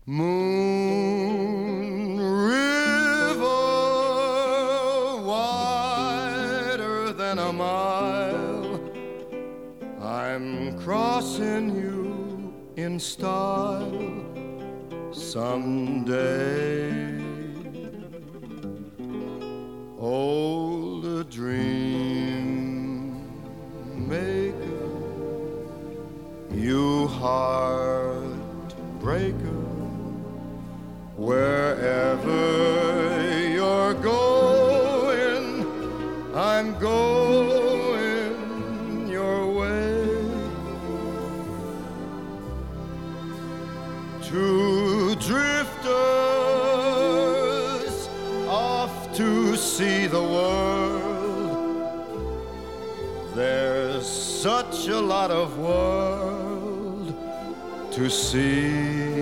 Moon River, wider than a mile, I'm crossing you in style someday. Old dream maker, you heartbreaker, wherever you're going, I'm going your way. Two drifters off to see the world. There's such a lot of world to see.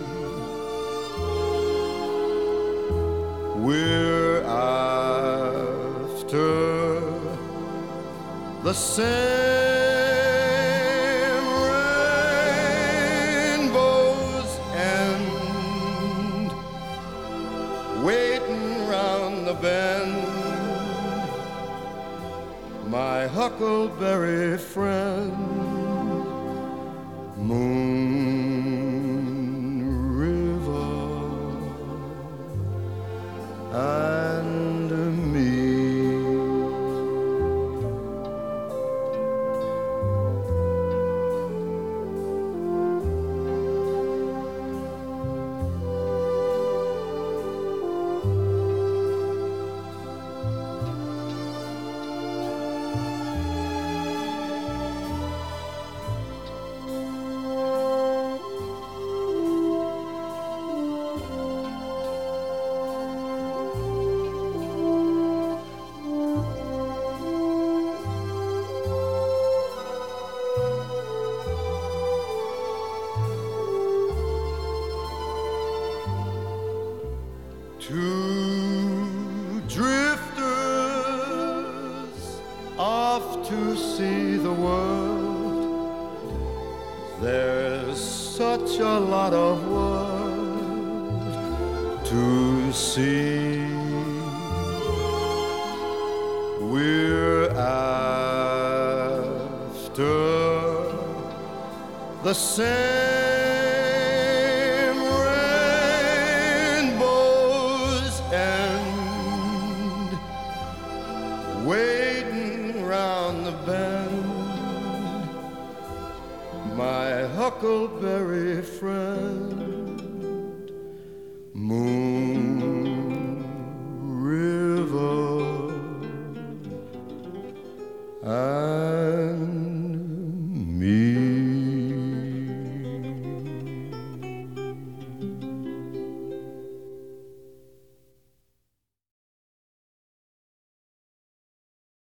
We're after the same rainbow's end, waiting round the bend, my huckleberry friend, Moon River and me. Two drifters off to see the world. There's such a lot of world to see. We're after the same rainbow's end, waiting round the bend, my huckleberry friend, Moon River and me.